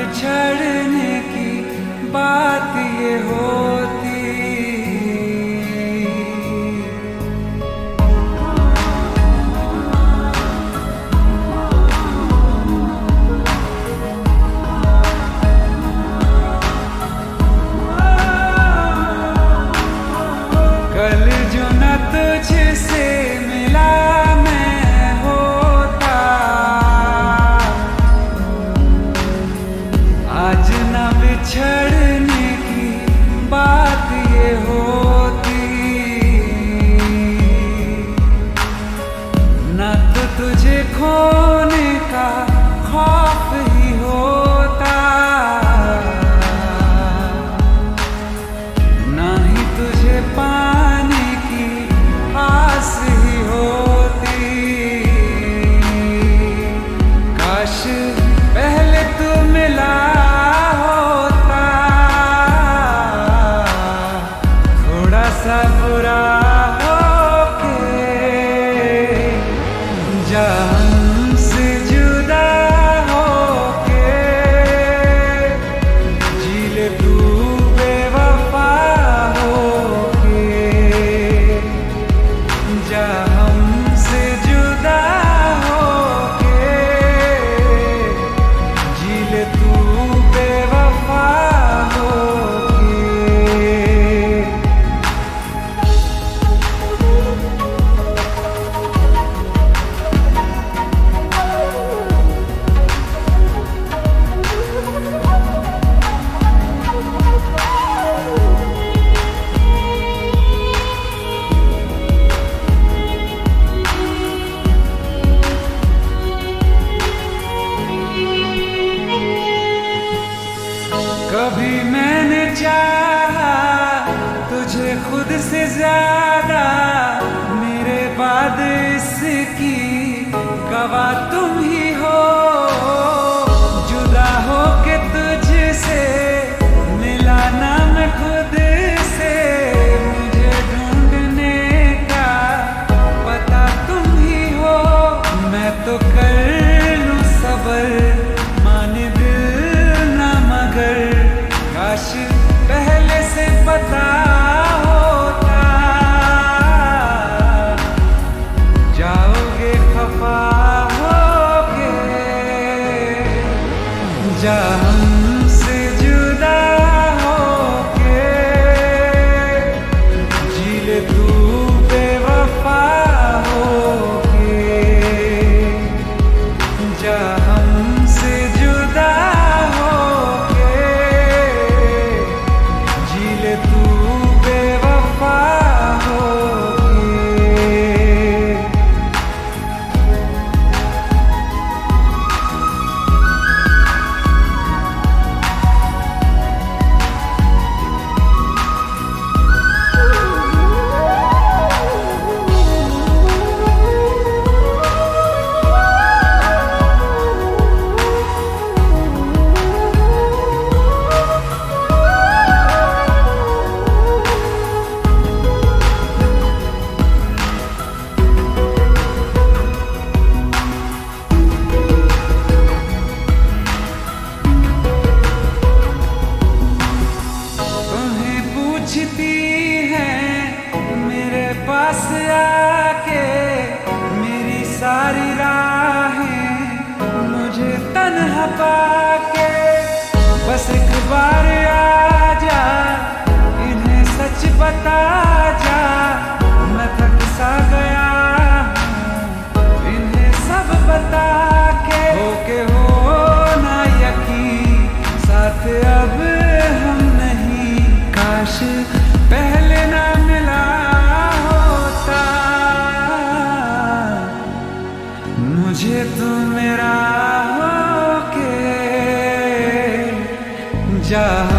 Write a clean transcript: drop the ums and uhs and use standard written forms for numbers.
बिछड़ने की बात ये होती। कल जो न तुझसे मिला मैं होता, आज न बिछड़ने की बात ये होती। न तो तुझे खोने का खौफ ही होता, ना ही तुझे पाने की आस ही होती। काश पहले तू मिला होता, थोड़ा सा बुरा होके जा हमसे जुदा होके, जी ले तू बेवफा होके, जा हमसे जुदा होके, जी ले तू बेवफा होके। कभी मैंने चाहा तुझे खुद से ज्यादा, मेरे बाद इसकी गवाह तुम ही हो। जुदा हो के तुझसे मिला ना मैं खुद से, मुझे ढूंढने का पता तुम ही हो। मैं तो कर लूं सबर, माने दिल ना मगर, काश पहले से पता होता, जाओगे खफा होके, जा हमसे जुदा होके, जी ले तू बेवफा होके, जा हमसे जुदा होके, जी ले तू बेवफा होके। पूछती हैं मेरे पास आके, मेरी सारी राहें मुझे तन्हा पाके, बस एक बार आजा इन्हें सच बता जा, मैं थक सा गया हूँ इन्हें सब बता के। होके हो ना यकीन साथ अब हम नहीं, काश पहले ना मिला होता, मुझे तू मेरा होके जा।